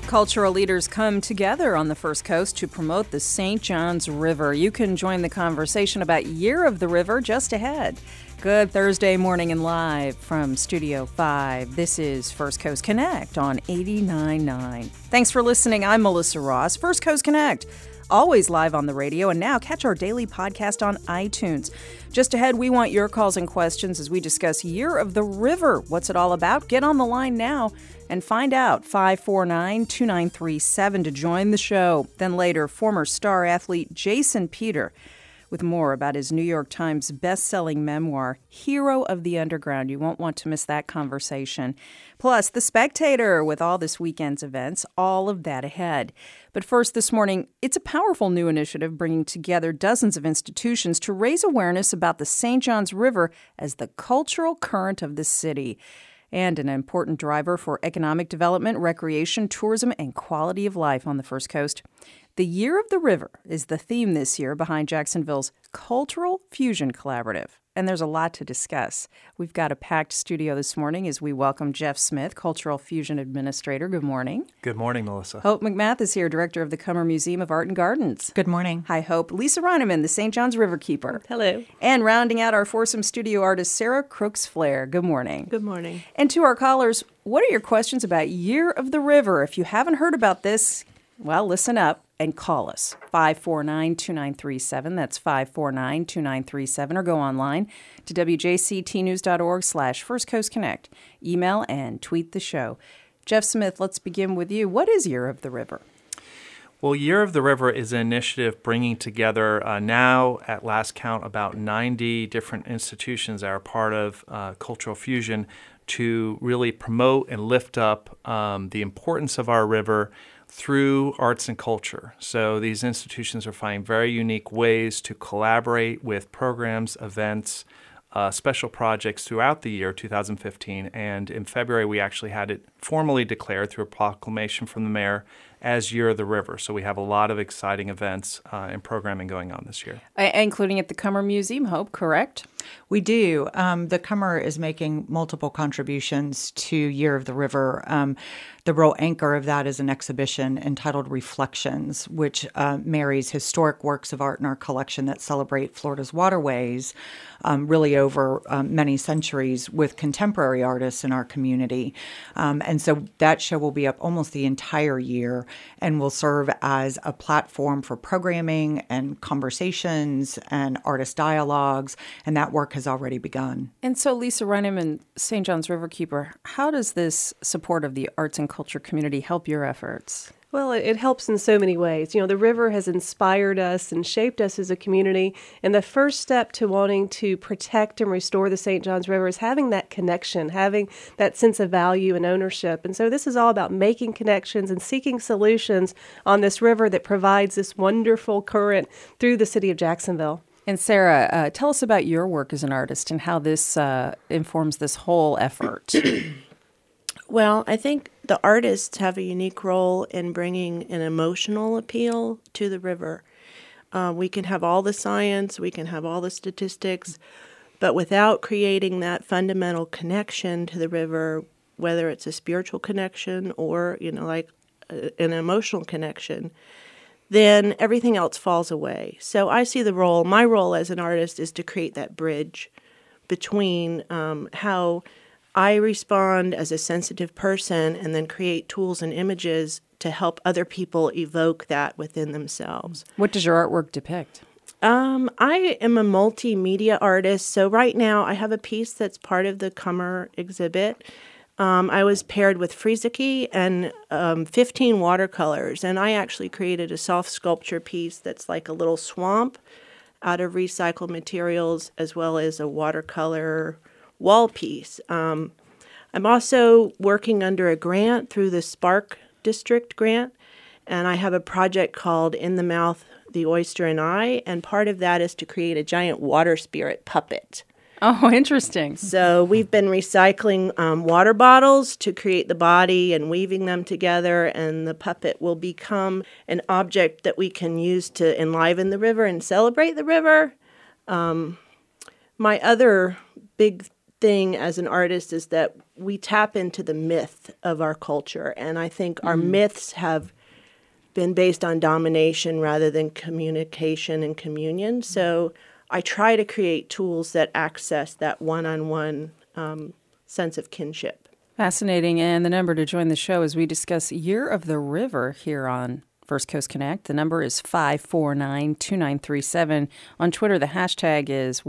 Cultural leaders come together on the First Coast to promote the St. Johns River. You can join the conversation about Year of the River just ahead. Good Thursday morning and live from Studio 5. This is First Coast Connect on 89.9. Thanks for listening. I'm Melissa Ross. First Coast Connect, always live on the radio, and now catch our daily podcast on iTunes. Just ahead, we want your calls and questions as we discuss Year of the River. What's it all about? Get on the line now and find out. 549-2937 to join the show. Then later, former star athlete Jason Peter with more about his New York Times best-selling memoir, Hero of the Underground. You won't want to miss that conversation. Plus, The Spectator with all this weekend's events, all of that ahead. But first this morning, it's a powerful new initiative bringing together dozens of institutions to raise awareness about the St. Johns River as the cultural current of the city and an important driver for economic development, recreation, tourism, and quality of life on the First Coast. The Year of the River is the theme this year behind Jacksonville's Cultural Fusion Collaborative. And there's a lot to discuss. We've got a packed studio this morning as we welcome Jeff Smith, Cultural Fusion Administrator. Good morning. Good morning, Melissa. Hope McMath is here, Director of the Cummer Museum of Art and Gardens. Good morning. Hi, Hope. Lisa Reineman, the St. Johns River Keeper. Hello. And rounding out our foursome studio artist, Sarah Crooks-Flair. Good morning. Good morning. And to our callers, what are your questions about Year of the River? If you haven't heard about this, well, listen up and call us, 549-2937. That's 549-2937, or go online to wjctnews.org/First Coast Connect. Email and tweet the show. Jeff Smith, let's begin with you. What is Year of the River? Well, Year of the River is an initiative bringing together now, at last count, about 90 different institutions that are part of Cultural Fusion to really promote and lift up the importance of our river through arts and culture. So these institutions are finding very unique ways to collaborate with programs, events, special projects throughout the year 2015. And in February, we actually had it formally declared through a proclamation from the mayor as Year of the River. So we have a lot of exciting events and programming going on this year. Including at the Cummer Museum, Hope, correct? We do. The Cummer is making multiple contributions to Year of the River. The real anchor of that is an exhibition entitled Reflections, which marries historic works of art in our collection that celebrate Florida's waterways, really over many centuries, with contemporary artists in our community. And so that show will be up almost the entire year and will serve as a platform for programming and conversations and artist dialogues, and that work has already begun. And so, Lisa Reineman, St. Johns Riverkeeper, how does this support of the arts and culture community help your efforts? Well, it helps in so many ways. You know, the river has inspired us and shaped us as a community. And the first step to wanting to protect and restore the St. Johns River is having that connection, having that sense of value and ownership. And so this is all about making connections and seeking solutions on this river that provides this wonderful current through the city of Jacksonville. And Sarah, tell us about your work as an artist and how this informs this whole effort. Well, I think the artists have a unique role in bringing an emotional appeal to the river. We can have all the science, we can have all the statistics, but without creating that fundamental connection to the river, whether it's a spiritual connection or, like an emotional connection, then everything else falls away. So I see my role as an artist is to create that bridge between how I respond as a sensitive person and then create tools and images to help other people evoke that within themselves. What does your artwork depict? I am a multimedia artist. So right now I have a piece that's part of the Cummer exhibit. I was paired with Friezeke and 15 watercolors, and I actually created a soft sculpture piece that's like a little swamp out of recycled materials, as well as a watercolor wall piece. I'm also working under a grant through the Spark District grant, and I have a project called In the Mouth, the Oyster and I, and part of that is to create a giant water spirit puppet. Oh, interesting. So we've been recycling water bottles to create the body and weaving them together, and the puppet will become an object that we can use to enliven the river and celebrate the river. My other big thing as an artist is that we tap into the myth of our culture. And I think our myths have been based on domination rather than communication and communion. So I try to create tools that access that one-on-one sense of kinship. Fascinating. And the number to join the show as we discuss Year of the River here on First Coast Connect. The number is 549-2937. On Twitter, the hashtag is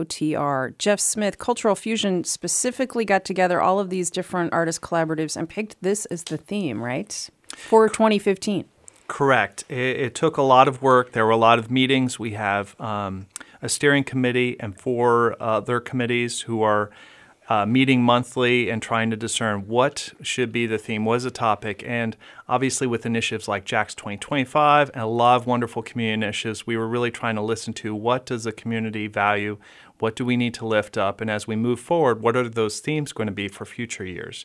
YOTR. Jeff Smith, Cultural Fusion, specifically got together all of these different artist collaboratives and picked this as the theme, right? For 2015. Correct. It took a lot of work. There were a lot of meetings. We have a steering committee and 4 other committees who are meeting monthly and trying to discern what should be the theme, what is the topic. And obviously with initiatives like JAX 2025 and a lot of wonderful community initiatives, we were really trying to listen to what does the community value, what do we need to lift up, and as we move forward, what are those themes going to be for future years?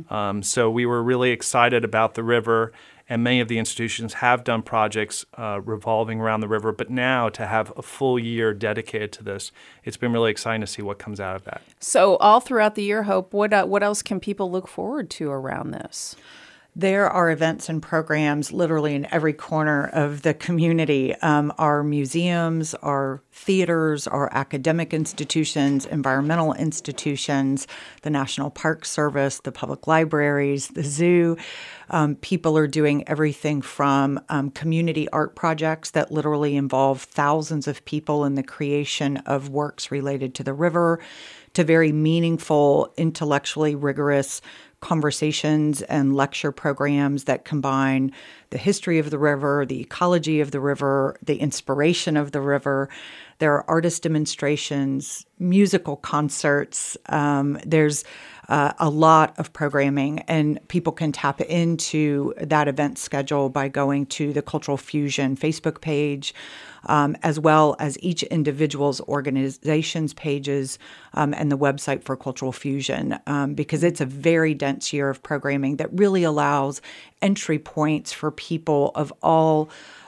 So we were really excited about the river, and many of the institutions have done projects revolving around the river, but now to have a full year dedicated to this, it's been really exciting to see what comes out of that. So all throughout the year, Hope, what else can people look forward to around this? There are events and programs literally in every corner of the community. Our museums, our theaters, our academic institutions, environmental institutions, the National Park Service, the public libraries, the zoo. People are doing everything from community art projects that literally involve thousands of people in the creation of works related to the river, to very meaningful, intellectually rigorous conversations and lecture programs that combine the history of the river, the ecology of the river, the inspiration of the river. There are artist demonstrations, musical concerts. There's a lot of programming, and people can tap into that event schedule by going to the Cultural Fusion Facebook page, as well as each individual's organization's pages and the website for Cultural Fusion, because it's a very dense year of programming that really allows entry points for people of all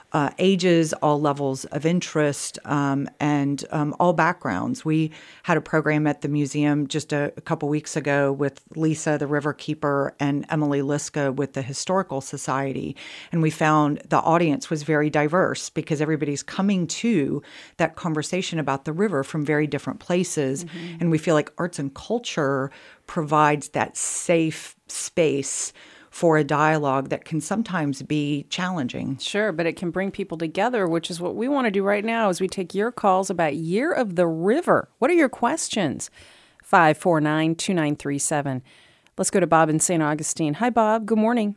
ages, all levels of interest, and all backgrounds. We had a program at the museum just a couple weeks ago with Lisa, the river keeper, and Emily Liska with the Historical Society. And we found the audience was very diverse because everybody's coming to that conversation about the river from very different places. Mm-hmm. And we feel like arts and culture provides that safe space for a dialogue that can sometimes be challenging. Sure, but it can bring people together, which is what we want to do right now as we take your calls about Year of the River. What are your questions? 549-2937. Let's go to Bob in St. Augustine. Hi, Bob. Good morning.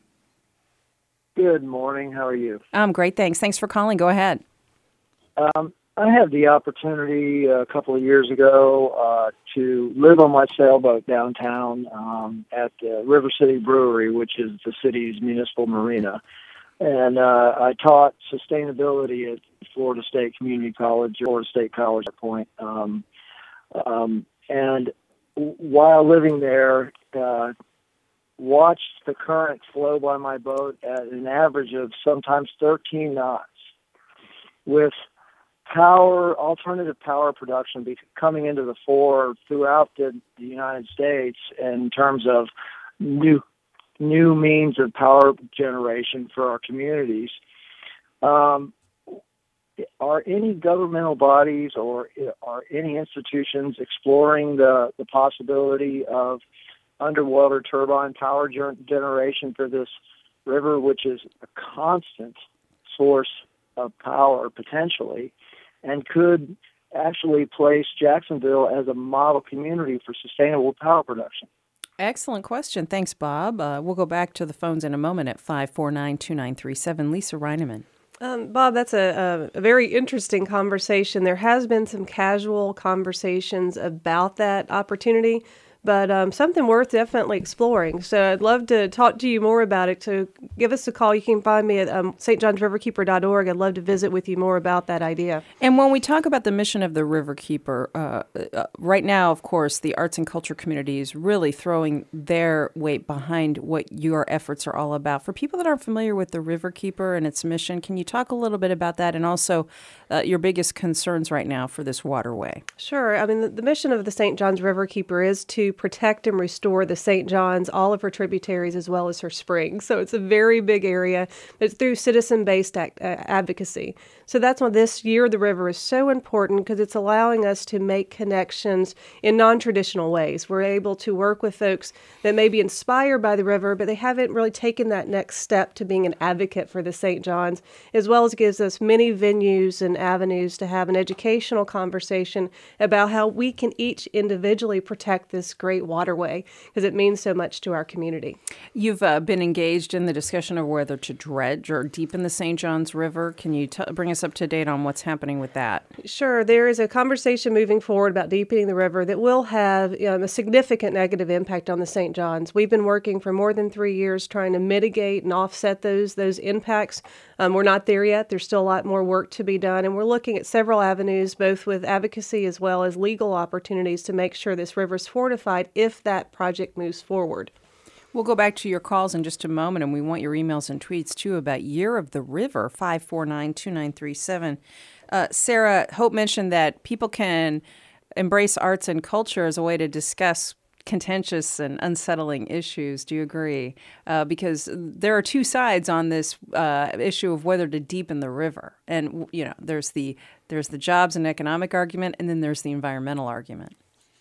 Good morning. How are you? I'm great, thanks. Thanks for calling. Go ahead. I had the opportunity a couple of years ago to live on my sailboat downtown at the River City Brewery, which is the city's municipal marina. And I taught sustainability at Florida State Community College, Florida State College at Point. And while living there, watched the current flow by my boat at an average of sometimes 13 knots, with alternative power production coming into the fore throughout the United States in terms of new means of power generation for our communities. Are any governmental bodies or are any institutions exploring the possibility of underwater turbine power generation for this river, which is a constant source of power potentially, and could actually place Jacksonville as a model community for sustainable power production? Excellent question. Thanks, Bob. We'll go back to the phones in a moment at 549-2937. Lisa Reineman. Bob, that's a very interesting conversation. There has been some casual conversations about that opportunity, but something worth definitely exploring. So I'd love to talk to you more about it. So give us a call. You can find me at stjohnsriverkeeper.org. I'd love to visit with you more about that idea. And when we talk about the mission of the Riverkeeper, right now, of course, the arts and culture community is really throwing their weight behind what your efforts are all about. For people that aren't familiar with the Riverkeeper and its mission, can you talk a little bit about that and also your biggest concerns right now for this waterway? Sure. I mean, the mission of the St. John's Riverkeeper is to to protect and restore the St. Johns, all of her tributaries, as well as her springs. So it's a very big area. It's through citizen-based advocacy. So that's why this Year of the River is so important, because it's allowing us to make connections in non-traditional ways. We're able to work with folks that may be inspired by the river, but they haven't really taken that next step to being an advocate for the St. Johns, as well as gives us many venues and avenues to have an educational conversation about how we can each individually protect this great waterway, because it means so much to our community. You've been engaged in the discussion of whether to dredge or deepen the St. Johns River. Can you bring us up to date on what's happening with that? Sure. There is a conversation moving forward about deepening the river that will have a significant negative impact on the St. Johns. We've been working for more than 3 years trying to mitigate and offset those impacts. We're not there yet. There's still a lot more work to be done, and we're looking at several avenues, both with advocacy as well as legal opportunities, to make sure this river is fortified if that project moves forward. We'll go back to your calls in just a moment, and we want your emails and tweets, too, about Year of the River, 549-2937. Sarah, Hope mentioned that people can embrace arts and culture as a way to discuss contentious and unsettling issues. Do you agree? Because there are two sides on this issue of whether to deepen the river. And, there's the jobs and economic argument, and then there's the environmental argument.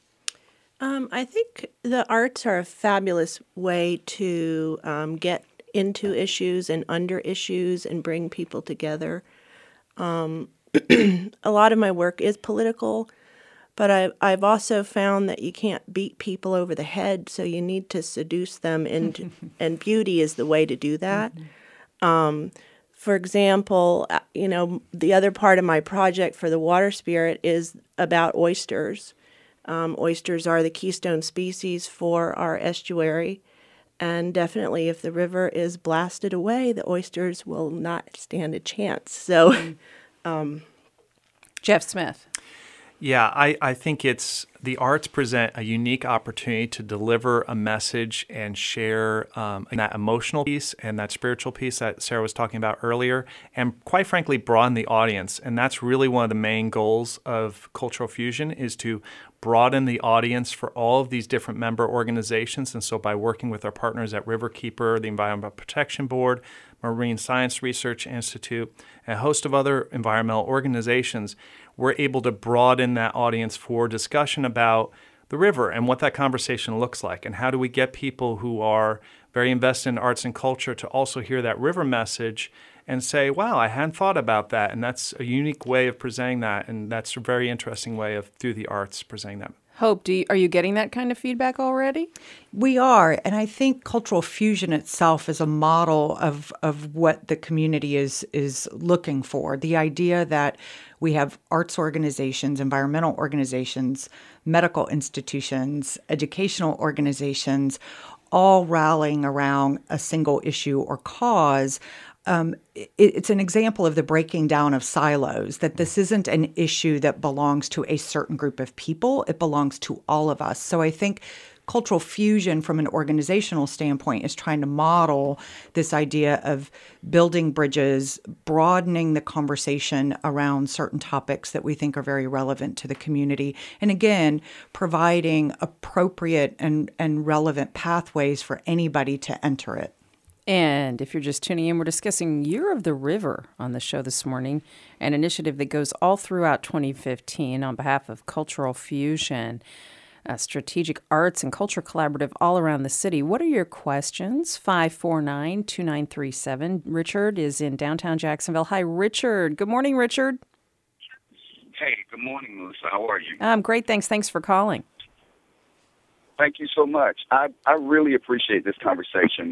I think the arts are a fabulous way to get into issues and under issues and bring people together. A lot of my work is political, but I've also found that you can't beat people over the head, so you need to seduce them, and beauty is the way to do that. For example, the other part of my project for the water spirit is about oysters. Oysters are the keystone species for our estuary, and definitely if the river is blasted away, the oysters will not stand a chance. So, Jeff Smith. Yeah, I think the arts present a unique opportunity to deliver a message and share that emotional piece and that spiritual piece that Sarah was talking about earlier, and quite frankly, broaden the audience. And that's really one of the main goals of Cultural Fusion, is to broaden the audience for all of these different member organizations. And so by working with our partners at Riverkeeper, the Environmental Protection Board, Marine Science Research Institute, and a host of other environmental organizations, we're able to broaden that audience for discussion about the river and what that conversation looks like, and how do we get people who are very invested in arts and culture to also hear that river message and say, wow, I hadn't thought about that. And that's a unique way of presenting that, and that's a very interesting way of, through the arts, presenting that. Hope, are you getting that kind of feedback already? We are, and I think Cultural Fusion itself is a model of what the community is looking for. The idea that we have arts organizations, environmental organizations, medical institutions, educational organizations, all rallying around a single issue or cause. It's an example of the breaking down of silos, that this isn't an issue that belongs to a certain group of people. It belongs to all of us. So I think Cultural Fusion, from an organizational standpoint, is trying to model this idea of building bridges, broadening the conversation around certain topics that we think are very relevant to the community, and again, providing appropriate and relevant pathways for anybody to enter it. And if you're just tuning in, we're discussing Year of the River on the show this morning, an initiative that goes all throughout 2015 on behalf of Cultural Fusion, a strategic arts and culture collaborative all around the city. What are your questions? 549-2937. Richard is in downtown Jacksonville. Hi, Richard. Good morning, Richard. Hey, good morning, Melissa. How are you? I'm great, thanks. Thanks for calling. Thank you so much. I really appreciate this conversation.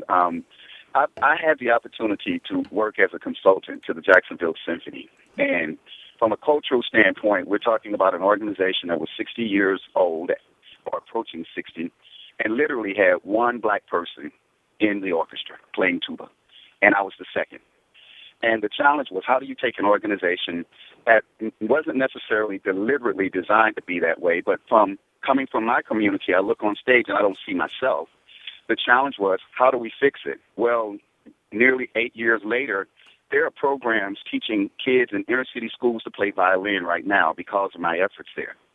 I had the opportunity to work as a consultant to the Jacksonville Symphony. And from a cultural standpoint, we're talking about an organization that was 60 years old or approaching 60 and literally had one black person in the orchestra playing tuba. And I was the second. And the challenge was, how do you take an organization that wasn't necessarily deliberately designed to be that way, but coming from my community, I look on stage and I don't see myself. The challenge was, how do we fix it? Well, nearly 8 years later, there are programs teaching kids in inner city schools to play violin right now because of my efforts there.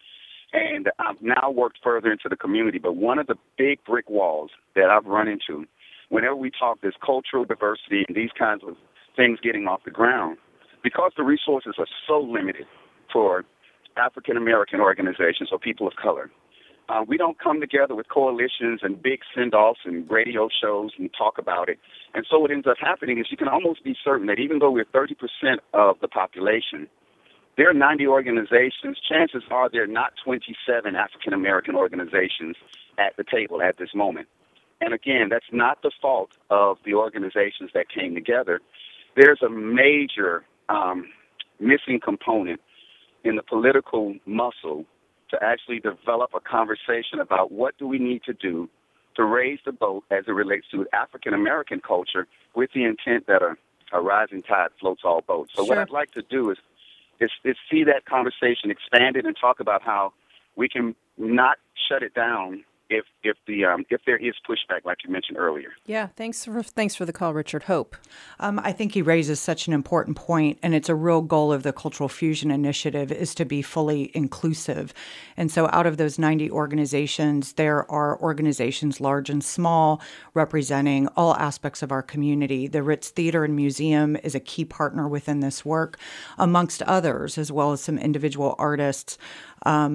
And I've now worked further into the community. But one of the big brick walls that I've run into whenever we talk this cultural diversity and these kinds of things getting off the ground, because the resources are so limited for African-American organizations or people of color, we don't come together with coalitions and big send-offs and radio shows and talk about it. And so what ends up happening is you can almost be certain that even though we're 30% of the population, there are 90 organizations. Chances are there are not 27 African-American organizations at the table at this moment. And again, that's not the fault of the organizations that came together. There's a major missing component in the political muscle to actually develop a conversation about what do we need to do to raise the boat as it relates to African-American culture with the intent that a rising tide floats all boats. So Sure. what I'd like to do is see that conversation expanded and talk about how we can not shut it down if there is pushback, like you mentioned earlier. Yeah, thanks for the call, Richard. Hope. I think he raises such an important point, and it's a real goal of the Cultural Fusion Initiative is to be fully inclusive. And so out of those 90 organizations, there are organizations large and small representing all aspects of our community. The Ritz Theater and Museum is a key partner within this work, amongst others, as well as some individual artists from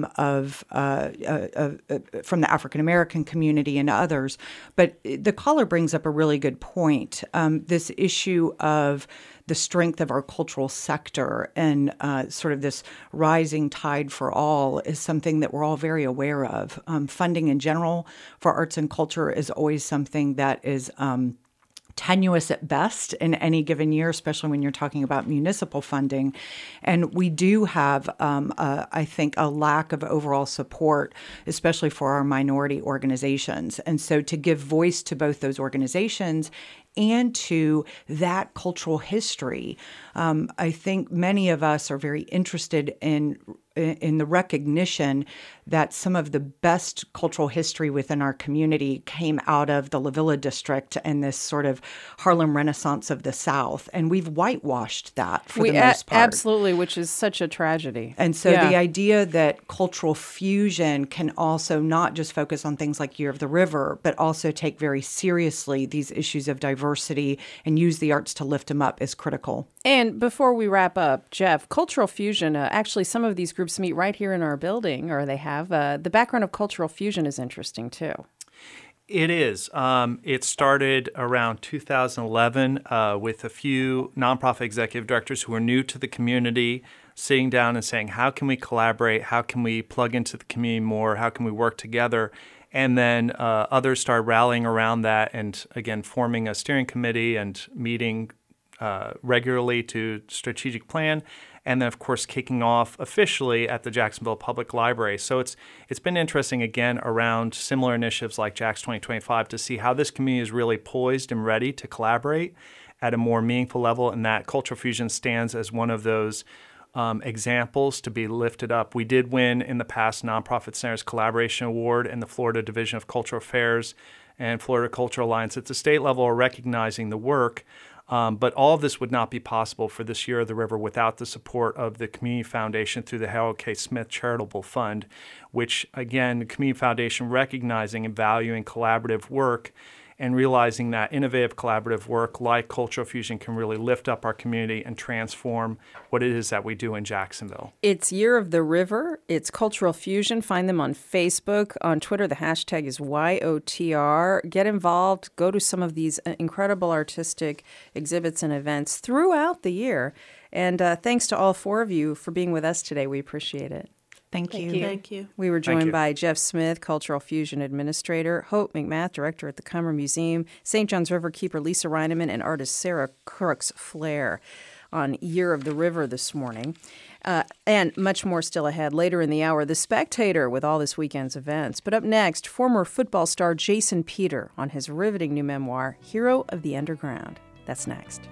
the African American community and others. But the caller brings up a really good point. This issue of the strength of our cultural sector and sort of this rising tide for all is something that we're all very aware of. Funding in general for arts and culture is always something that is tenuous at best in any given year, especially when you're talking about municipal funding. And we do have, I think, a lack of overall support, especially for our minority organizations. And so to give voice to both those organizations and to that cultural history, I think many of us are very interested in the recognition that some of the best cultural history within our community came out of the La Villa district and this sort of Harlem Renaissance of the South. And we've whitewashed that for the most part. Absolutely, which is such a tragedy. And so the idea that cultural fusion can also not just focus on things like Year of the River, but also take very seriously these issues of diversity and use the arts to lift them up is critical. And before we wrap up, Jeff, Cultural Fusion, actually some of these groups meet right here in our building, or they have. The background of Cultural Fusion is interesting, too. It is. It started around 2011 with a few nonprofit executive directors who were new to the community, sitting down and saying, how can we collaborate? How can we plug into the community more? How can we work together? And then others started rallying around that and, again, forming a steering committee and meeting regularly to strategic plan, and then, of course, kicking off officially at the Jacksonville Public Library. So it's been interesting, again, around similar initiatives like JAX 2025 to see how this community is really poised and ready to collaborate at a more meaningful level, and that Cultural Fusion stands as one of those examples to be lifted up. We did win in the past Nonprofit Centers Collaboration Award, and the Florida Division of Cultural Affairs and Florida Cultural Alliance at the state level are recognizing the work. But all of this would not be possible for this Year of the River without the support of the Community Foundation through the Harold K. Smith Charitable Fund, which, again, the Community Foundation recognizing and valuing collaborative work and realizing that innovative collaborative work like Cultural Fusion can really lift up our community and transform what it is that we do in Jacksonville. It's Year of the River. It's Cultural Fusion. Find them on Facebook. On Twitter, the hashtag is YOTR. Get involved. Go to some of these incredible artistic exhibits and events throughout the year. And thanks to all four of you for being with us today. We appreciate it. Thank you. Thank you. We were joined by Jeff Smith, Cultural Fusion Administrator, Hope McMath, Director at the Cummer Museum, St. John's River Keeper Lisa Reineman, and artist Sarah Crooks-Flair on Year of the River this morning. And much more still ahead. Later in the hour, The Spectator with all this weekend's events. But up next, former football star Jason Peter on his riveting new memoir, Hero of the Underground. That's next.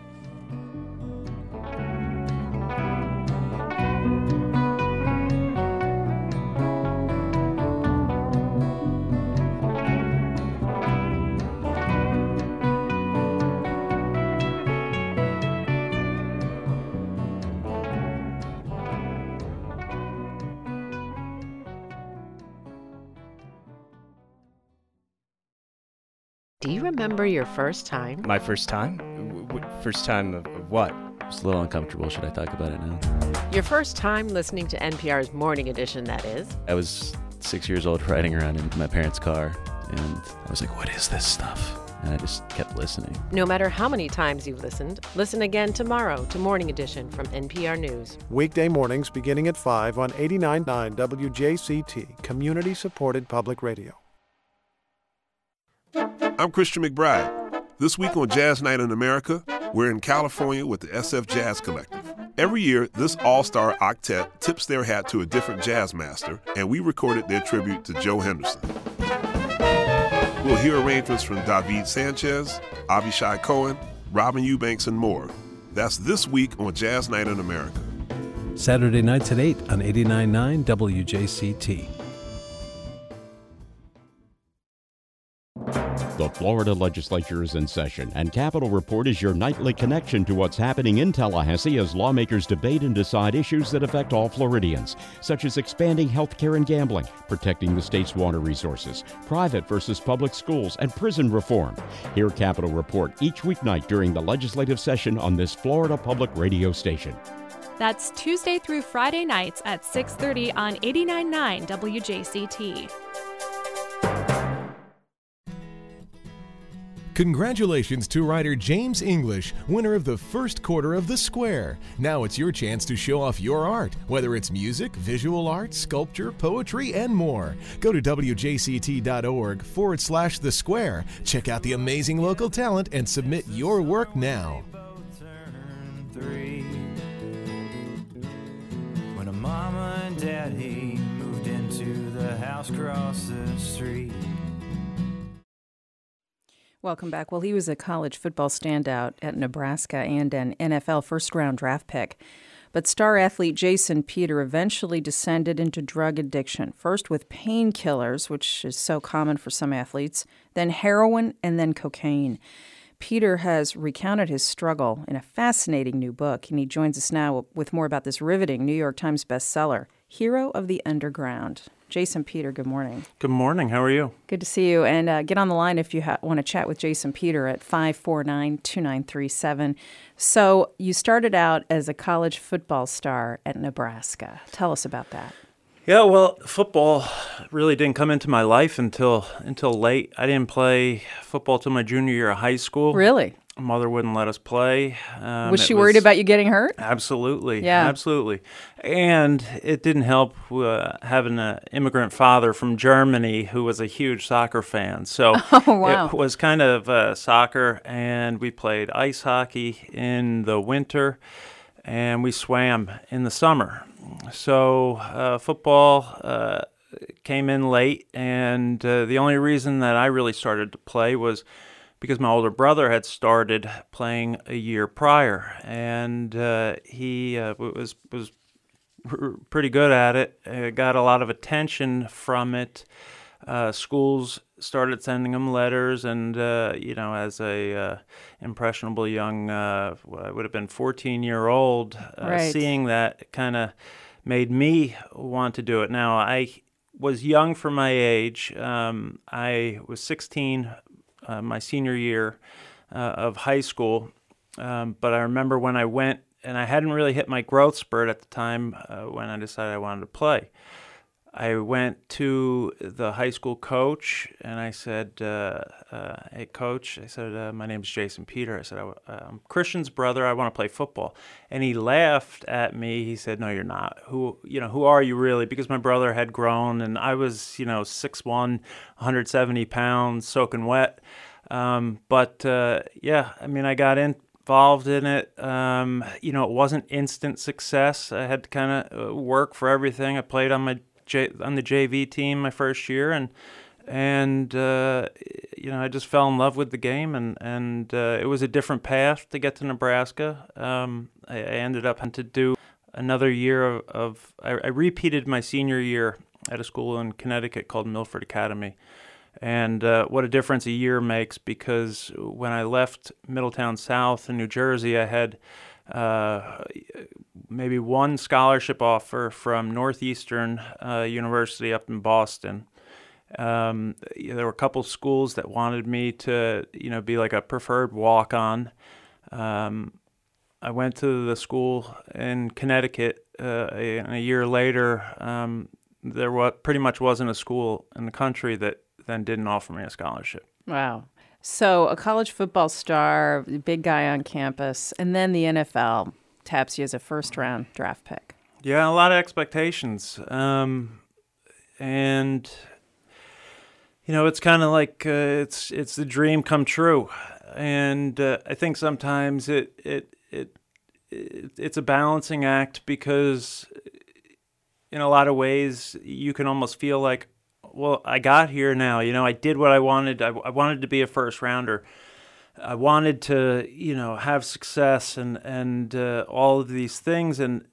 Do you remember your first time? My first time? First time of what? It's a little uncomfortable. Should I talk about it now? Your first time listening to NPR's Morning Edition, that is. I was 6 years old riding around in my parents' car, and I was like, what is this stuff? And I just kept listening. No matter how many times you've listened, listen again tomorrow to Morning Edition from NPR News. Weekday mornings beginning at 5 on 89.9 WJCT, community-supported public radio. I'm Christian McBride. This week on Jazz Night in America, we're in California with the SF Jazz Collective. Every year, this all-star octet tips their hat to a different jazz master, and we recorded their tribute to Joe Henderson. We'll hear arrangements from David Sanchez, Avishai Cohen, Robin Eubanks, and more. That's this week on Jazz Night in America. Saturday nights at 8 on 89.9 WJCT. The Florida legislature is in session, and Capitol Report is your nightly connection to what's happening in Tallahassee as lawmakers debate and decide issues that affect all Floridians, such as expanding health care and gambling, protecting the state's water resources, private versus public schools, and prison reform. Hear Capitol Report each weeknight during the legislative session on this Florida public radio station. That's Tuesday through Friday nights at 6:30 on 89.9 WJCT. Congratulations to writer James English, winner of the first quarter of The Square. Now it's your chance to show off your art, whether it's music, visual art, sculpture, poetry, and more. Go to WJCT.org/The Square. Check out the amazing local talent and submit your work now. When a mama and daddy moved into the house across the street. Welcome back. Well, he was a college football standout at Nebraska and an NFL first-round draft pick. But star athlete Jason Peter eventually descended into drug addiction, first with painkillers, which is so common for some athletes, then heroin, and then cocaine. Peter has recounted his struggle in a fascinating new book, and he joins us now with more about this riveting New York Times bestseller, Hero of the Underground. Jason Peter, good morning. Good morning. How are you? Good to see you. And get on the line if you want to chat with Jason Peter at 549-2937. So you started out as a college football star at Nebraska. Tell us about that. Yeah, well, football really didn't come into my life until late. I didn't play football till my junior year of high school. Really? Mother wouldn't let us play. Was she worried about you getting hurt? Absolutely. Yeah. Absolutely. And it didn't help having an immigrant father from Germany who was a huge soccer fan. So wow. It was kind of soccer, and we played ice hockey in the winter, and we swam in the summer. So football came in late, and the only reason that I really started to play was because my older brother had started playing a year prior, and he was pretty good at it. Got a lot of attention from it. Schools started sending him letters, and as a impressionable young, I would have been 14-year-old, right. Seeing that kind of made me want to do it. Now, I was young for my age. I was 16. My senior year of high school, but I remember when I went, and I hadn't really hit my growth spurt at the time when I decided I wanted to play. I went to the high school coach, and I said, hey, coach, I said, my name's Jason Peter. I said, I'm Christian's brother. I want to play football. And he laughed at me. He said, no, you're not. Who are you really? Because my brother had grown, and I was, 6'1", 170 pounds, soaking wet. I got involved in it. It wasn't instant success. I had to kind of work for everything. I played on the JV team my first year, and I just fell in love with the game, and it was a different path to get to Nebraska. I ended up having to do another year I repeated my senior year at a school in Connecticut called Milford Academy. And what a difference a year makes, because when I left Middletown South in New Jersey, I had maybe one scholarship offer from Northeastern University up in Boston. There were a couple of schools that wanted me to, be like a preferred walk-on. I went to the school in Connecticut, and a year later, there pretty much wasn't a school in the country that then didn't offer me a scholarship. Wow. So a college football star, big guy on campus, and then the NFL taps you as a first-round draft pick. Yeah, a lot of expectations. And, it's kind of like it's the dream come true. And I think sometimes it's a balancing act because in a lot of ways you can almost feel like, well, I got here now. I did what I wanted. I wanted to be a first rounder. I wanted to, have success and all of these things. And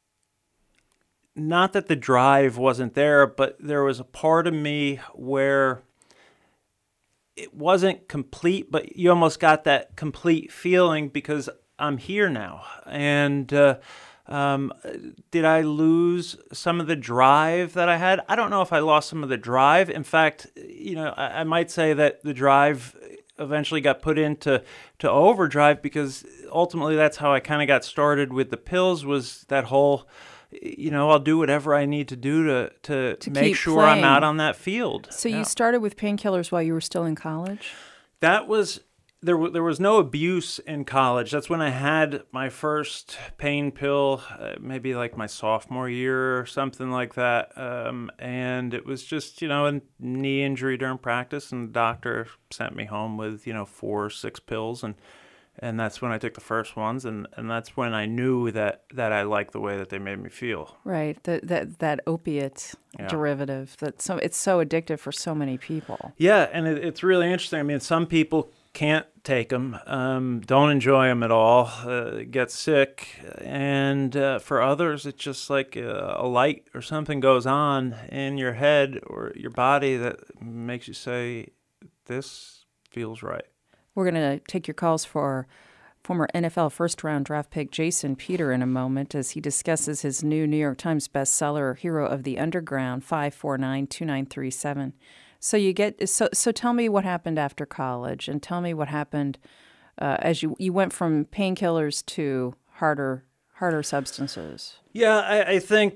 not that the drive wasn't there, but there was a part of me where it wasn't complete, but you almost got that complete feeling because I'm here now. And did I lose some of the drive that I had? I don't know if I lost some of the drive. In fact, I might say that the drive eventually got put into overdrive because ultimately that's how I kind of got started with the pills, was that whole, I'll do whatever I need to do to make sure playing. I'm out on that field. So you started with painkillers while you were still in college? That was... There was no abuse in college. That's when I had my first pain pill, maybe like my sophomore year or something like that. And it was just, a knee injury during practice, and the doctor sent me home with, 4 or 6 pills. And that's when I took the first ones, and that's when I knew that I liked the way that they made me feel. Right, that opiate derivative. It's so addictive for so many people. Yeah, and it's really interesting. I mean, some people can't take them, don't enjoy them at all, get sick, and for others it's just like a light or something goes on in your head or your body that makes you say, this feels right. We're going to take your calls for former NFL first-round draft pick Jason Peter in a moment as he discusses his new New York Times bestseller, Hero of the Underground, 549-2937. So tell me what happened after college, and tell me what happened as you went from painkillers to harder substances. Yeah, I think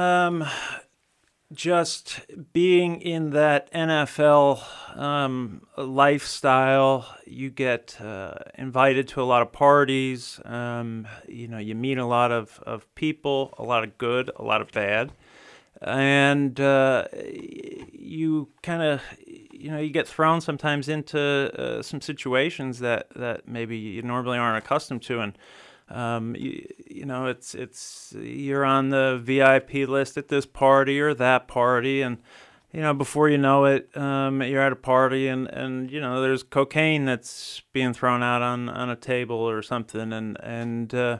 just being in that NFL lifestyle, you get invited to a lot of parties. You meet a lot of people, a lot of good, a lot of bad. And you kind of, you get thrown sometimes into some situations that maybe you normally aren't accustomed to, and it's you're on the VIP list at this party or that party, and before you know it, you're at a party and there's cocaine that's being thrown out on a table or something, and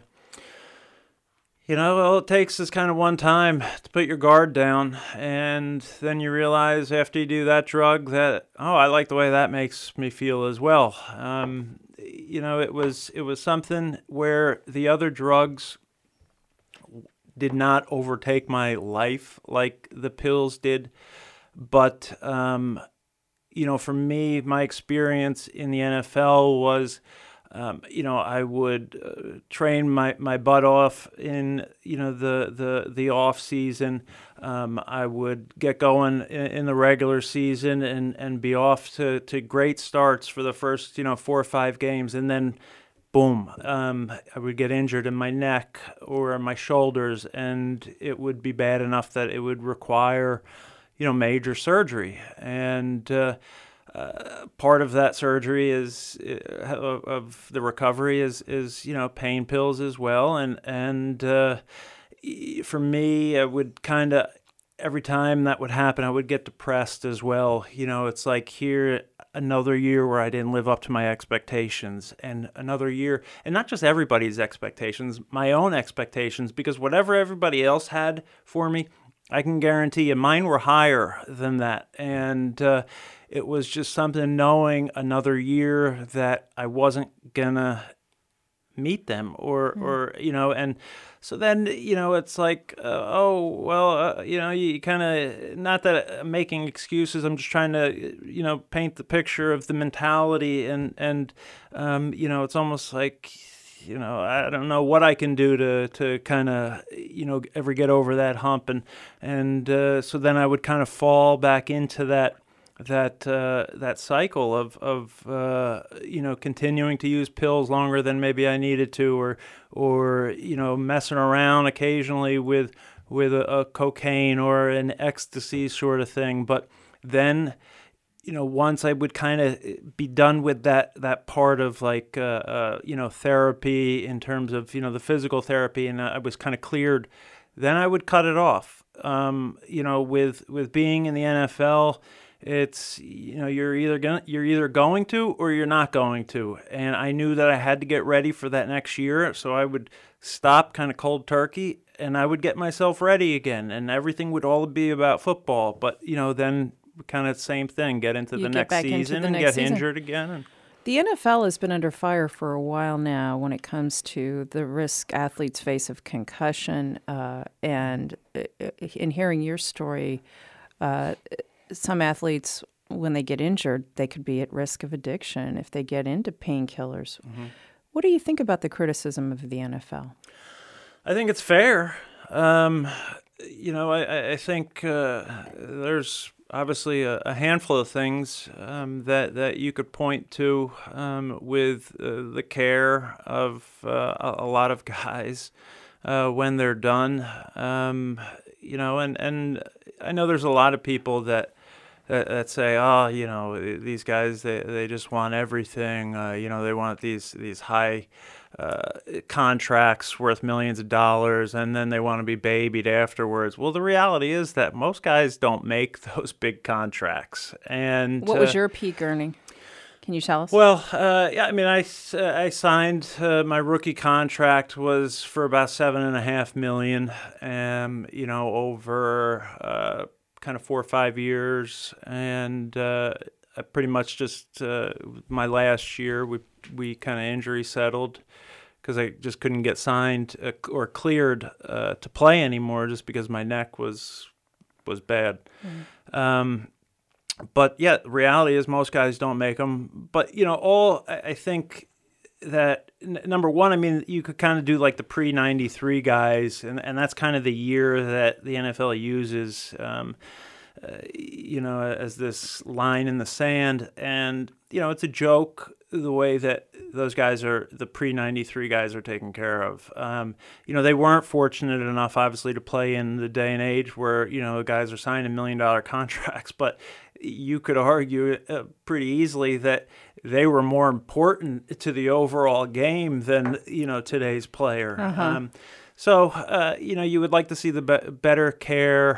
all it takes is kind of one time to put your guard down, and then you realize after you do that drug that, I like the way that makes me feel as well. It was something where the other drugs did not overtake my life like the pills did, but for me, my experience in the NFL was, I would train my butt off in, the off season. I would get going in the regular season and be off to great starts for the first, 4 or 5 games. And then, boom, I would get injured in my neck or my shoulders, and it would be bad enough that it would require, major surgery. And part of that surgery of the recovery is pain pills as well, and for me, I would kind of, every time that would happen, I would get depressed as well. It's like here, another year where I didn't live up to my expectations, and another year, and not just everybody's expectations, my own expectations, because whatever everybody else had for me, I can guarantee you mine were higher than that. And it was just something, knowing another year that I wasn't gonna meet them or and so then it's like you kind of, not that I'm making excuses, I'm just trying to paint the picture of the mentality and it's almost like I don't know what I can do to kind of ever get over that hump and so then I would kind of fall back into that cycle of continuing to use pills longer than maybe I needed to, or messing around occasionally with a cocaine or an ecstasy sort of thing. But then once I would kind of be done with that part of like therapy in terms of the physical therapy, and I was kind of cleared, then I would cut it off. With being in the NFL, it's you're either going to or you're not going to, and I knew that I had to get ready for that next year, so I would stop kind of cold turkey and I would get myself ready again, and everything would all be about football. But then kind of same thing, get into the next season and get injured again. The NFL has been under fire for a while now when it comes to the risk athletes face of concussion, and in hearing your story, some athletes, when they get injured, they could be at risk of addiction if they get into painkillers. Mm-hmm. What do you think about the criticism of the NFL? I think it's fair. I think there's obviously a handful of things that you could point to with the care of a lot of guys when they're done. And I know there's a lot of people that say, these guys, they just want everything. They want these high contracts worth millions of dollars, and then they want to be babied afterwards. Well, the reality is that most guys don't make those big contracts. And what was your peak earning? Can you tell us? Well, I signed my rookie contract was for about $7.5 million, over kind of 4 or 5 years, and I pretty much just my last year we kind of injury settled because I just couldn't get signed or cleared to play anymore just because my neck was bad. Mm. But yeah, the reality is most guys don't make them. But I think that number one, I mean, you could kind of do like the pre-93 guys, and that's kind of the year that the NFL uses, as this line in the sand. And, it's a joke the way that those guys the pre-93 guys are taken care of. They weren't fortunate enough, obviously, to play in the day and age where, guys are signing $1 million contracts, but you could argue pretty easily that they were more important to the overall game than, today's player. Uh-huh. You would like to see the better care.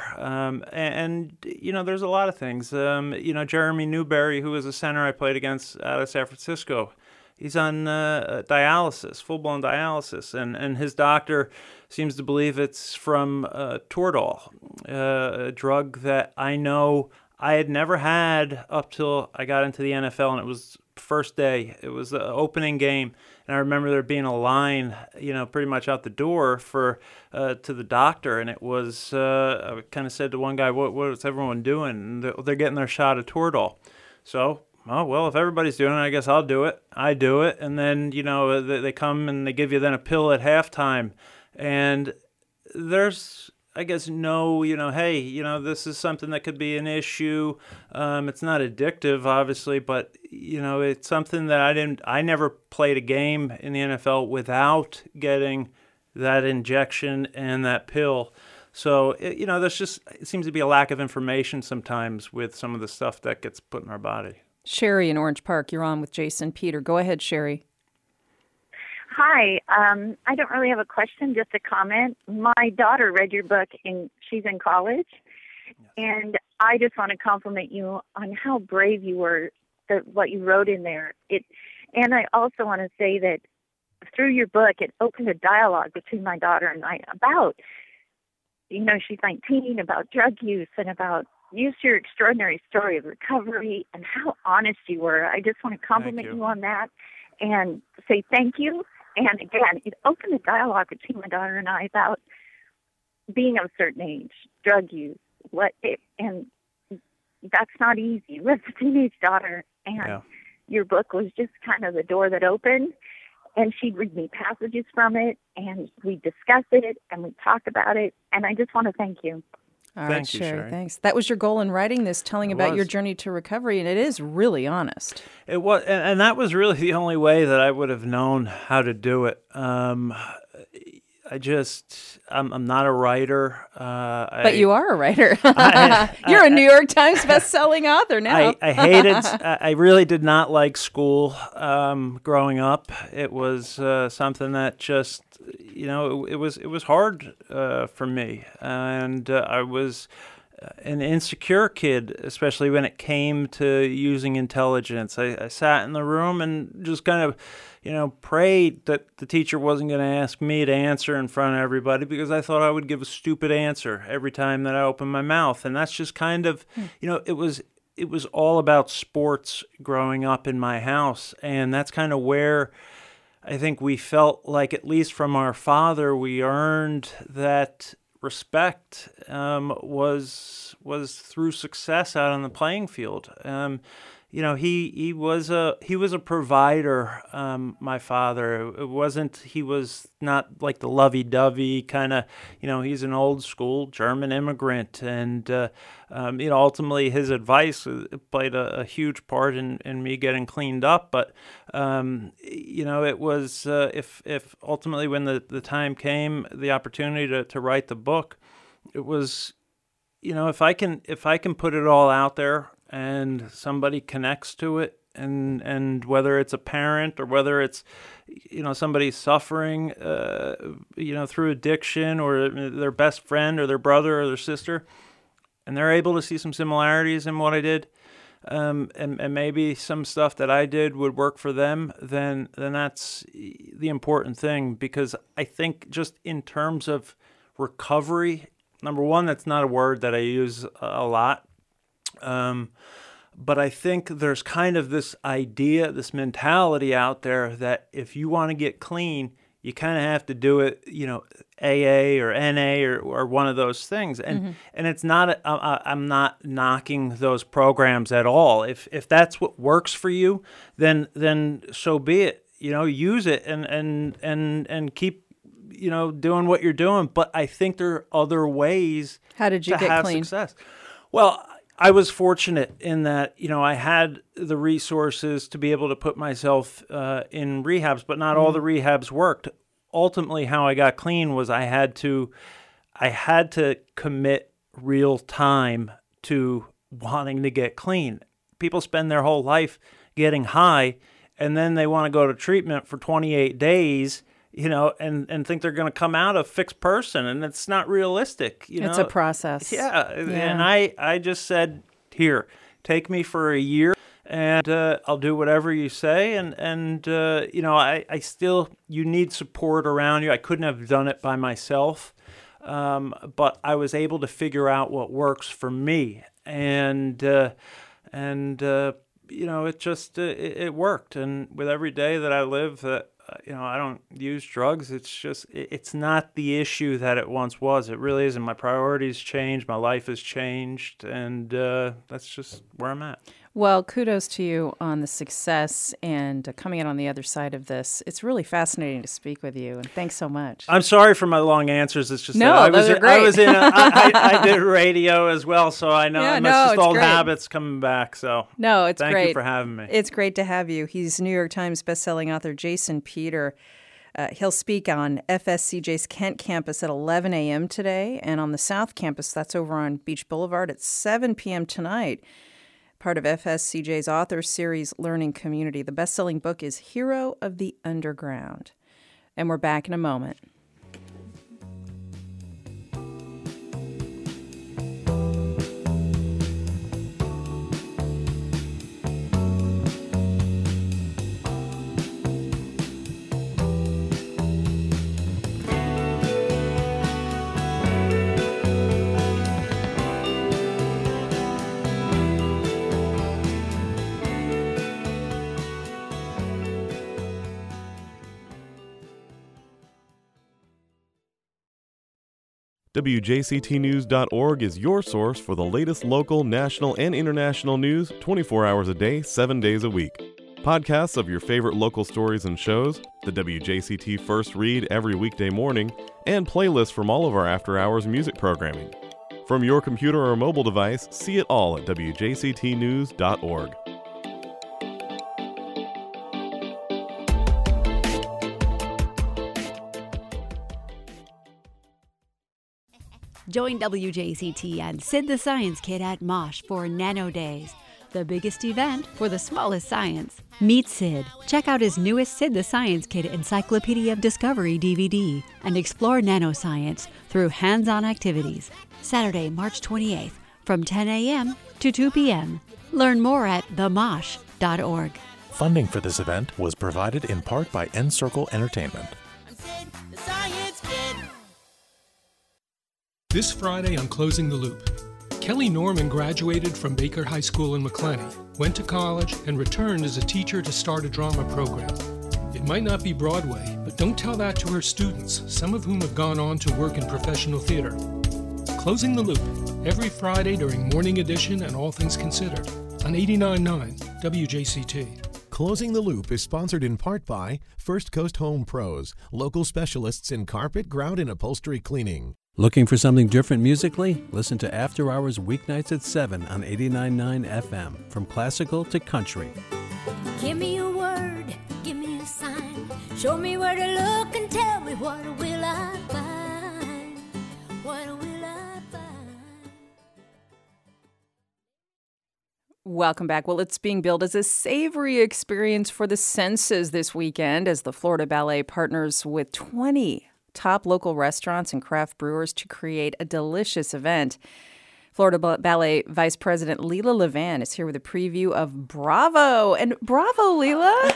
There's a lot of things. Jeremy Newberry, who was a center I played against out of San Francisco, he's on dialysis, full-blown dialysis, and his doctor seems to believe it's from Toradol, a drug that I know I had never had up till I got into the NFL, and it was first day. It was the opening game, and I remember there being a line, pretty much out the door for to the doctor, and it was I kind of said to one guy, "What's everyone doing?" And they're getting their shot of Toradol. So, if everybody's doing it, I guess I'll do it. I do it, and then they come and they give you then a pill at halftime, and there's, I guess, no, hey, this is something that could be an issue. It's not addictive, obviously, but, it's something that I never played a game in the NFL without getting that injection and that pill. So, it seems to be a lack of information sometimes with some of the stuff that gets put in our body. Sherry in Orange Park, you're on with Jason Peter. Go ahead, Sherry. Hi. I don't really have a question, just a comment. My daughter read your book, and she's in college, and I just want to compliment you on how brave you were, what you wrote in there. And I also want to say that through your book, it opened a dialogue between my daughter and I about, she's 19, about drug use and about your extraordinary story of recovery and how honest you were. I just want to compliment you on that and say thank you. And again, it opened a dialogue between my daughter and I about being of a certain age, drug use, and that's not easy. You have a teenage daughter, and your book was just kind of the door that opened. And she'd read me passages from it, and we discuss it, and we talk about it. And I just want to thank you. All right, Sherry, thanks. That was your goal in writing this, telling about your journey to recovery, and it is really honest. It was, and that was really the only way that I would have known how to do it. I'm not a writer. But you are a writer. You're a New York Times best-selling author now. I really did not like school growing up. It was something that just, it was hard for me. And I was an insecure kid, especially when it came to using intelligence. I sat in the room and just kind of, prayed that the teacher wasn't going to ask me to answer in front of everybody, because I thought I would give a stupid answer every time that I opened my mouth. And that's just kind of, it was all about sports growing up in my house. And that's kind of where I think we felt like, at least from our father, we earned that respect was through success out on the playing field. He was a provider. My father, he was not like the lovey-dovey kind of. He's an old school German immigrant, and ultimately his advice played a huge part in me getting cleaned up. But it was if ultimately when the time came, the opportunity to write the book, it was, if I can put it all out there, and somebody connects to it, and whether it's a parent or whether it's, somebody suffering, through addiction, or their best friend or their brother or their sister, and they're able to see some similarities in what I did, and maybe some stuff that I did would work for them, then that's the important thing. Because I think just in terms of recovery, number one, that's not a word that I use a lot. But I think there's kind of this idea, this mentality out there that if you want to get clean, you kind of have to do it, AA or NA or one of those things. And and it's not, I'm not knocking those programs at all. If that's what works for you, then so be it. Use it and keep, doing what you're doing. But I think there are other ways How did you to get have clean? Success. Well, I was fortunate in that, I had the resources to be able to put myself in rehabs, but not all the rehabs worked. Ultimately, how I got clean was I had to commit real time to wanting to get clean. People spend their whole life getting high, and then they want to go to treatment for 28 days, and think they're going to come out a fixed person, and it's not realistic. It's a process. Yeah. And I just said, here, take me for a year, and I'll do whatever you say. And I still, you need support around you. I couldn't have done it by myself, but I was able to figure out what works for me, and it just it worked. And with every day that I live, I don't use drugs. It's just, it's not the issue that it once was. It really isn't. My priorities changed. My life has changed. And that's just where I'm at. Well, kudos to you on the success and coming out on the other side of this. It's really fascinating to speak with you, and thanks so much. I'm sorry for my long answers. It's just those are great. I did radio as well, so I know it's just old habits coming back. So it's thank great. you for having me. It's great to have you. He's New York Times bestselling author Jason Peter. He'll speak on FSCJ's Kent campus at 11 a.m. today, and on the South Campus, that's over on Beach Boulevard, at 7 p.m. tonight. Part of FSCJ's author series Learning Community. The best-selling book is Hero of the Underground. And we're back in a moment. WJCTnews.org is your source for the latest local, national, and international news 24 hours a day, 7 days a week. Podcasts of your favorite local stories and shows, the WJCT First Read every weekday morning, and playlists from all of our after-hours music programming. From your computer or mobile device, see it all at WJCTnews.org. Join WJCT and Sid the Science Kid at Mosh for Nano Days, the biggest event for the smallest science. Meet Sid. Check out his newest Sid the Science Kid Encyclopedia of Discovery DVD and explore nanoscience through hands-on activities. Saturday, March 28th from 10 a.m. to 2 p.m. Learn more at themosh.org. Funding for this event was provided in part by N-Circle Entertainment. This Friday on Closing the Loop, Kelly Norman graduated from Baker High School in McClenny, went to college, and returned as a teacher to start a drama program. It might not be Broadway, but don't tell that to her students, some of whom have gone on to work in professional theater. Closing the Loop, every Friday during Morning Edition and All Things Considered, on 89.9 WJCT. Closing the Loop is sponsored in part by First Coast Home Pros, local specialists in carpet, grout, and upholstery cleaning. Looking for something different musically? Listen to After Hours weeknights at 7 on 89.9 FM, from classical to country. Give me a word, give me a sign, show me where to look and tell me what will I find, what will I find. Welcome back. Well, it's being billed as a savory experience for the senses this weekend as the Florida Ballet partners with 20 top local restaurants and craft brewers to create a delicious event. Florida Ballet Vice President Leela Levan is here with a preview of Bravo. And bravo, Leela.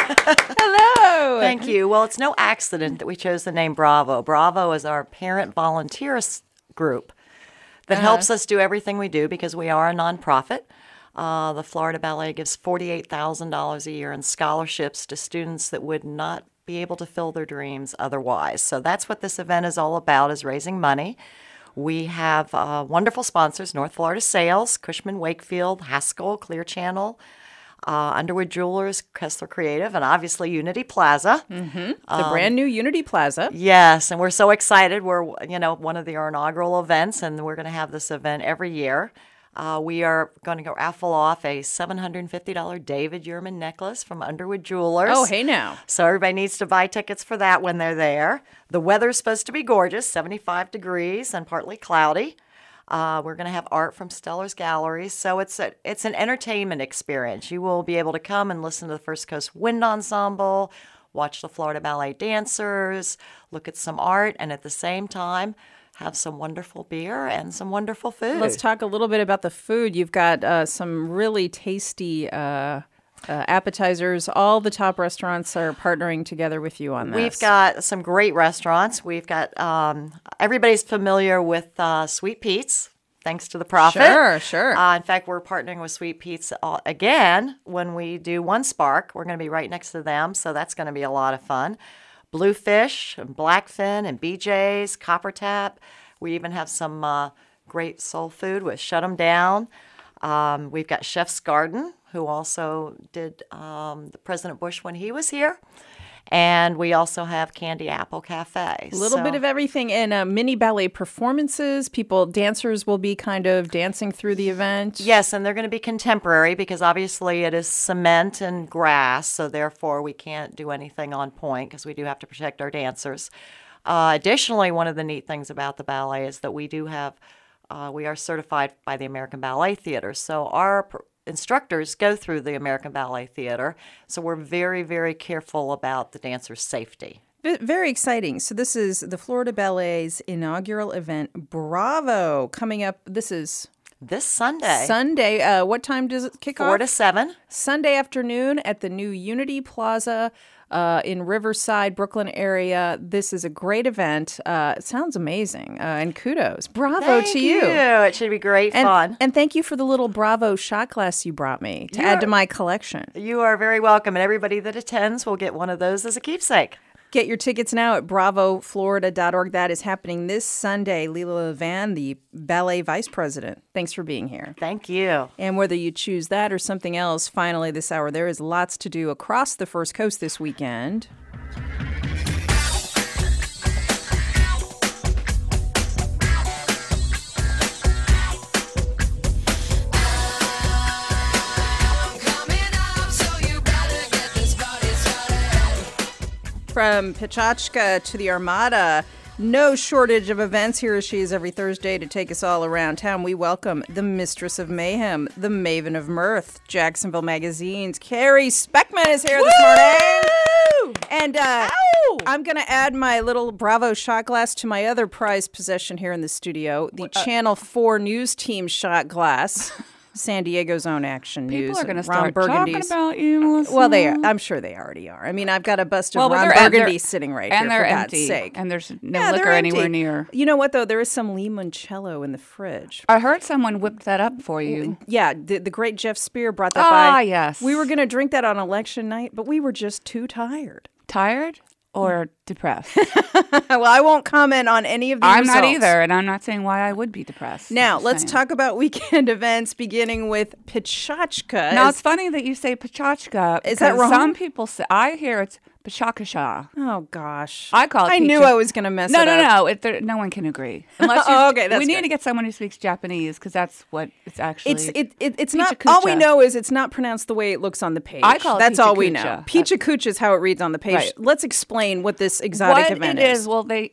Hello. Thank you. Well, it's no accident that we chose the name Bravo. Bravo is our parent volunteers group that helps us do everything we do because we are a nonprofit. The Florida Ballet gives $48,000 a year in scholarships to students that would not be able to fill their dreams otherwise. So that's what this event is all about, is raising money. We have wonderful sponsors: North Florida Sales, Cushman Wakefield, Haskell, Clear Channel, Underwood Jewelers, Kessler Creative, and obviously Unity Plaza. The brand new Unity Plaza. Yes, and we're so excited. We're, one of our inaugural events, and we're going to have this event every year. We are going to go raffle off a $750 David Yurman necklace from Underwood Jewelers. Oh, hey now. So everybody needs to buy tickets for that when they're there. The weather's supposed to be gorgeous, 75 degrees and partly cloudy. We're going to have art from Stellar's Galleries. So it's an entertainment experience. You will be able to come and listen to the First Coast Wind Ensemble, watch the Florida Ballet dancers, look at some art, and at the same time, have some wonderful beer and some wonderful food. Let's talk a little bit about the food. You've got some really tasty appetizers. All the top restaurants are partnering together with you on this. We've got some great restaurants. We've got, everybody's familiar with Sweet Pete's, thanks to the Prophet. Sure. In fact, we're partnering with Sweet Pete's again when we do One Spark. We're going to be right next to them, so that's going to be a lot of fun. Bluefish and Blackfin and BJ's, Copper Tap. We even have some great soul food with Shut 'Em Down. We've got Chef's Garden, who also did the President Bush when he was here. And we also have Candy Apple Cafe. A little bit of everything. And mini ballet performances. Dancers will be kind of dancing through the event. Yes, and they're going to be contemporary because obviously it is cement and grass, so therefore we can't do anything on point because we do have to protect our dancers. Additionally, one of the neat things about the ballet is that we are certified by the American Ballet Theater. So our instructors go through the American Ballet Theater, so we're very, very careful about the dancers' safety. Very exciting. So this is the Florida Ballet's inaugural event, Bravo, coming up. This is this Sunday. What time does it kick off? 4 to 7. Sunday afternoon at the new Unity Plaza in Riverside, Brooklyn area. This is a great event. It sounds amazing. And kudos. Bravo to you. Thank you. It should be great fun. And thank you for the little Bravo shot glass you brought me to add to my collection. You are very welcome. And everybody that attends will get one of those as a keepsake. Get your tickets now at bravoflorida.org. That is happening this Sunday. Leela Levan, the ballet vice president. Thanks for being here. Thank you. And whether you choose that or something else, finally this hour, there is lots to do across the First Coast this weekend. From Pechachka to the Armada, no shortage of events. Here she is every Thursday to take us all around town. We welcome the Mistress of Mayhem, the Maven of Mirth, Jacksonville Magazine's Carrie Speckman is here this morning. And I'm going to add my little Bravo shot glass to my other prized possession here in the studio, the Channel 4 News Team shot glass. San Diego's own Action News. People are going to Ron start talking about you, Melissa. Well, they are. I'm sure they already are. I mean, I've got a bust of Ron Burgundy sitting right here, they're for empty, God's sake. and there's no liquor anywhere near. You know what, though? There is some limoncello in the fridge. I heard someone whipped that up for you. Yeah, the great Jeff Spear brought that by. Ah, yes. We were going to drink that on election night, but we were just too tired. Tired? Or depressed? Well, I won't comment on any of the results. I'm not either, and I'm not saying why I would be depressed. Now, let's talk about weekend events, beginning with Pechachka. Now, it's funny that you say Pechachka. Is that wrong? Some people say, I hear it's Pechakasha. Oh, gosh. I call it I knew I was going to mess it up. No. No one can agree. Unless okay, that's we need good. to get someone who speaks Japanese, because that's what it's actually. It's not. All we know is it's not pronounced the way it looks on the page. I call it That's all we Pichakucha. know. Pichakucha is how it reads on the page. Right. Let's explain what this exotic event is. Well, they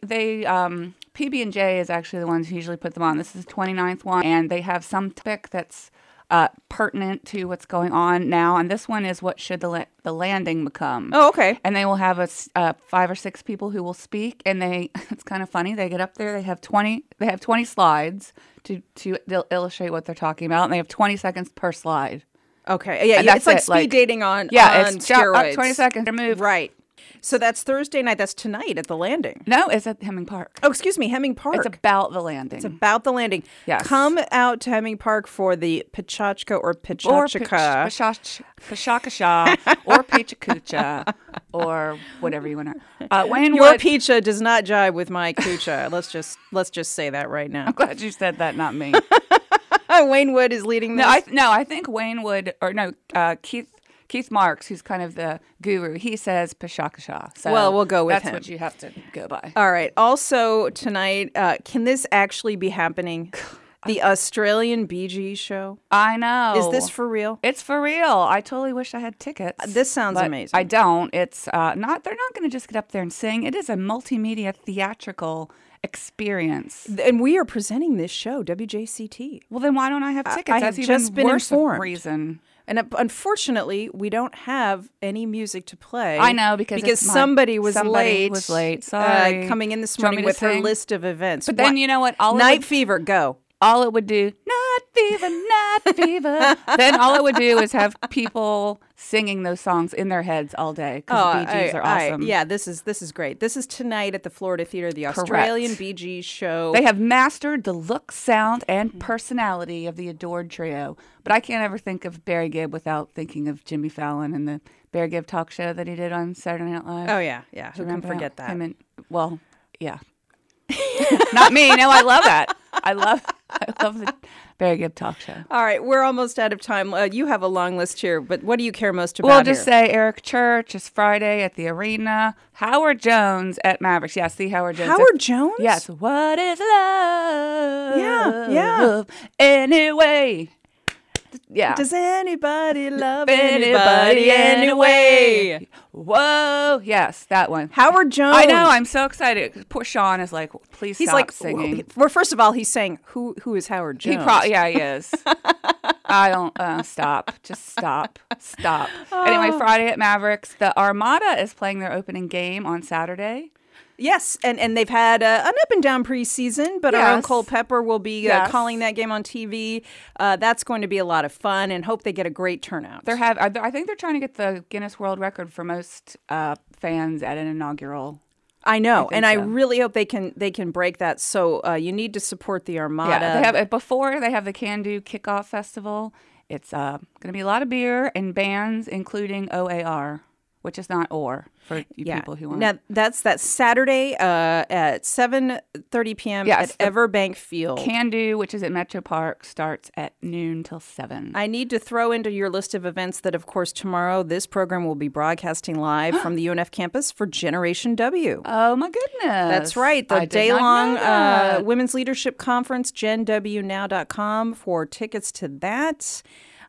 PB&J is actually the ones who usually put them on. This is the 29th one, and they have some topic that's pertinent to what's going on now. And this one is what should the landing become. Oh, okay. And they will have 5 or 6 people who will speak, and it's kind of funny. They get up there. They have 20 slides to illustrate what they're talking about, and they have 20 seconds per slide. Okay. Yeah, it's like speed dating on steroids. 20 seconds to move. Right. So that's Thursday night. That's tonight at the landing. No, it's at Hemming Park. Oh, excuse me, Hemming Park. It's about the landing. It's about the landing. Yes. Come out to Hemming Park for the Pechachka or Pechachka. Pechakasha or Pichakucha or whatever you want to. Waynewood. Your pizza does not jive with my kucha. Let's just say that right now. I'm glad you said that, not me. Waynewood is leading this. I think Waynewood Keith Marks, who's kind of the guru, he says Pechakasha. So well, we'll go with him. That's what you have to go by. All right. Also tonight, can this actually be happening? The Australian Bee Gees show? I know. Is this for real? It's for real. I totally wish I had tickets. This sounds amazing. I don't. It's not. They're not going to just get up there and sing. It is a multimedia theatrical experience. And we are presenting this show, WJCT. Well, then why don't I have tickets? I That's have even just been worse informed. Reason. And unfortunately, we don't have any music to play. I know because somebody was late. Sorry, coming in this morning with her list of events. But then you know what? Night Fever, go. All it would do, Night Fever. Then all it would do is have people singing those songs in their heads all day because the Bee Gees are awesome. Yeah, this is great. This is tonight at the Florida Theater, the Australian Bee Gees show. They have mastered the look, sound, and personality of the adored trio. But I can't ever think of Barry Gibb without thinking of Jimmy Fallon and the Barry Gibb talk show that he did on Saturday Night Live. Oh, yeah. Who can forget that? Yeah. Not me. No, I love that. I love the Barry Gibb talk show. All right, we're almost out of time. You have a long list here, but what do you care most about? We'll just say Eric Church is Friday at the Arena. Howard Jones at Mavericks. Yeah, see Howard Jones. Howard Jones? Yes. What is love? Yeah. Anyway. Yeah. Does anybody love anybody anyway? Whoa. Yes, that one. Howard Jones. I know. I'm so excited. Poor Sean is like, please stop singing. Well, first of all, he's saying, who is Howard Jones? He is. I don't, stop. Just stop. Anyway, Friday at Mavericks. The Armada is playing their opening game on Saturday. Yes, and they've had an up and down preseason, but our own Cole Pepper will be calling that game on TV. That's going to be a lot of fun, and hope they get a great turnout. I think they're trying to get the Guinness World Record for most fans at an inaugural. I know, I really hope they can break that. So you need to support the Armada. Yeah, they have the Can Do Kickoff Festival. It's going to be a lot of beer and bands, including OAR. which is not or for you people who want. Now, that's Saturday at 7:30 p.m. Yes, at Everbank Field. Can Do, which is at Metro Park, starts at noon till 7. I need to throw into your list of events that, of course, tomorrow this program will be broadcasting live from the UNF campus for Generation W. Oh, my goodness. That's right. The day-long Women's Leadership Conference, GenWNow.com for tickets to that.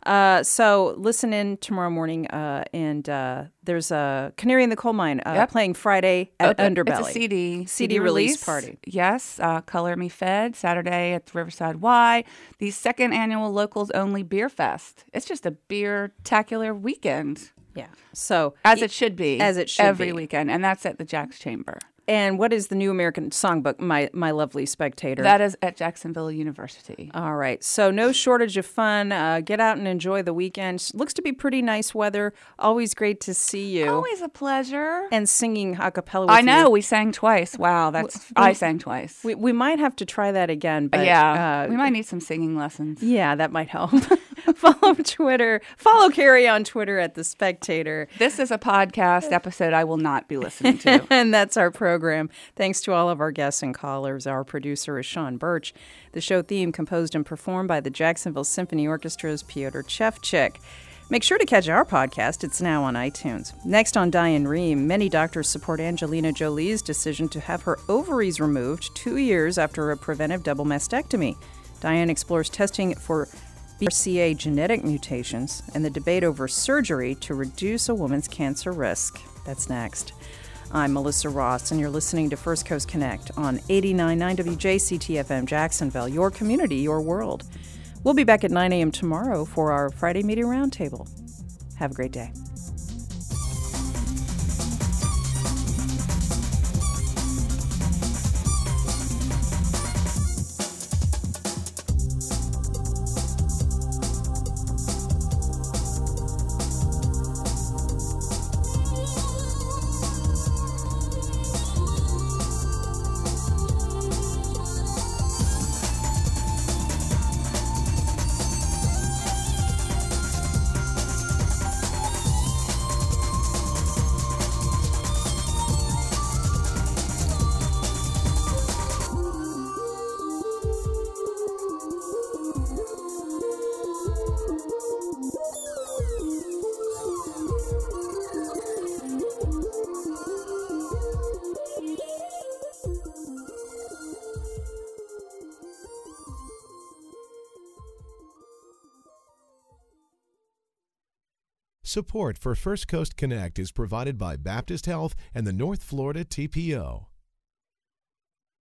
So listen in tomorrow morning, and there's a Canary in the Coal Mine playing Friday at Underbelly. It's a CD release party. Yes, Color Me Fed, Saturday at the Riverside Y. The second annual Locals Only Beer Fest. It's just a beer-tacular weekend. Yeah. So As it should be. As it should every be. weekend, and that's at the Jack's Chamber. And what is the New American Songbook, my lovely spectator? That is at Jacksonville University. All right. So no shortage of fun. Get out and enjoy the weekend. Looks to be pretty nice weather. Always great to see you. Always a pleasure. And singing a cappella with I know. you. We sang twice. Wow. I sang twice. We might have to try that again. But, we might need some singing lessons. Yeah, that might help. Follow Twitter. Follow Carrie on Twitter at The Spectator. This is a podcast episode I will not be listening to. And that's our program. Thanks to all of our guests and callers. Our producer is Sean Birch. The show theme composed and performed by the Jacksonville Symphony Orchestra's Piotr Chevchik. Make sure to catch our podcast. It's now on iTunes. Next on Diane Rehm, many doctors support Angelina Jolie's decision to have her ovaries removed 2 years after a preventive double mastectomy. Diane explores testing for BRCA genetic mutations and the debate over surgery to reduce a woman's cancer risk. That's next. I'm Melissa Ross, and you're listening to First Coast Connect on 89.9 WJCT-FM Jacksonville, your community, your world. We'll be back at 9 a.m. tomorrow for our Friday Media Roundtable. Have a great day. Support for First Coast Connect is provided by Baptist Health and the North Florida TPO.